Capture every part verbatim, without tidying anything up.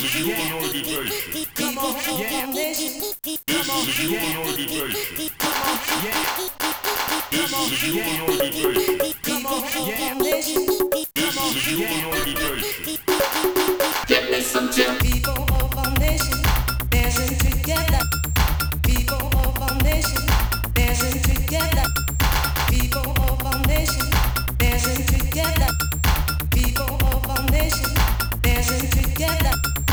humanoid invasion. Come on, yeah. This is humanoid invasion. Yeah. This is humanoid invasion. Come on, yeah. This is humanoid invasion. Give me some gin. People of our nation, dancing together. People of our nation, dancing together. People of our nation, dancing together. People of our nation, dancing together.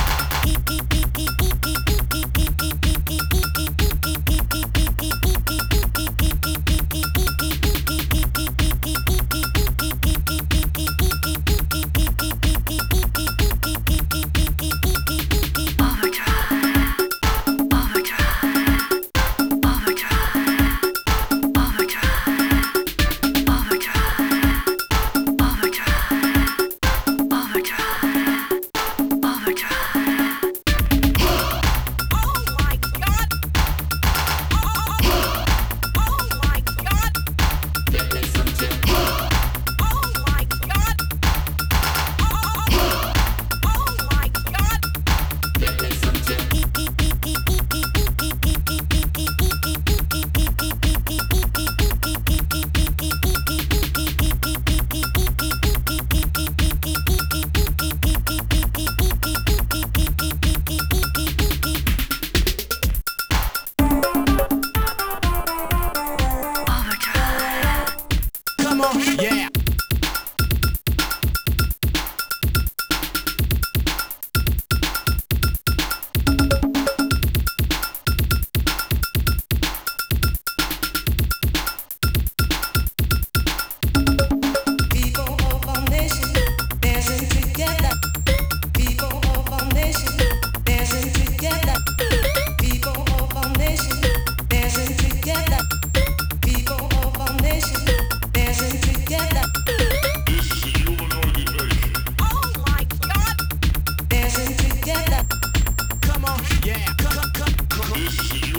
Yeah. People of our nation, dancing together. People of our nation, dancing together. People of our nation, dancing together. People of our nation, dancing together. This is humanoid invasion. Dancing together. Come on, yeah. Come, come, come, come on. This is